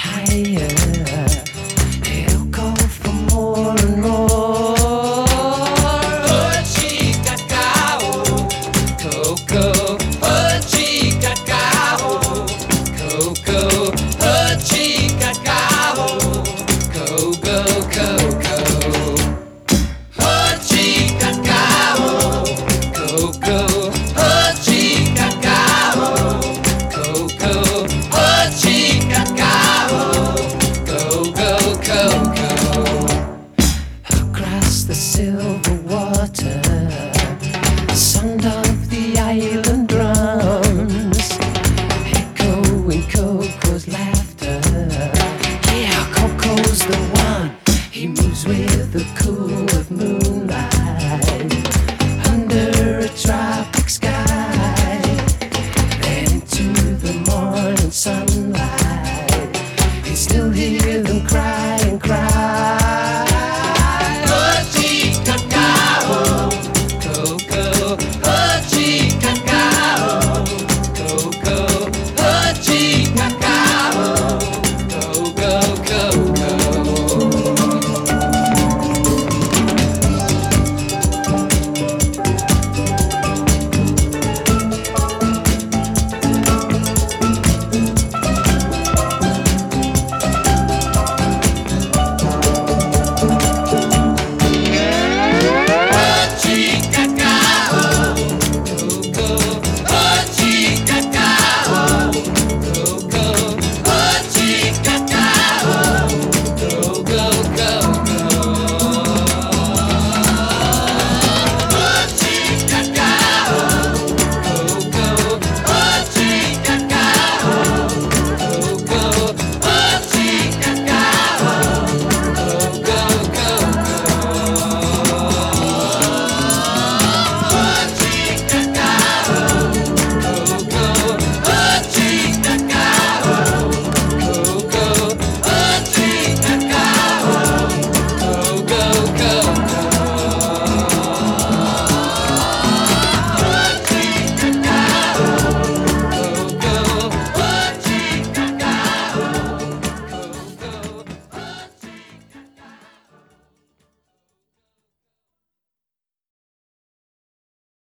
higher. He'll call for more and more. Oh, chica cao, coco. Oh, chica cao, coco. Oh, chica cao, coco, coco. Oh, chica cao, coco. Oh, chica cao, coco. Oh, chica cao, coco, coco. Across the silver water, sound of the island drums, echoing Coco's laughter. Yeah, Coco's the one. He moves with the cool of moonlight under a tropic sky. Then into the morning sunlight, he still hear them cry and cry.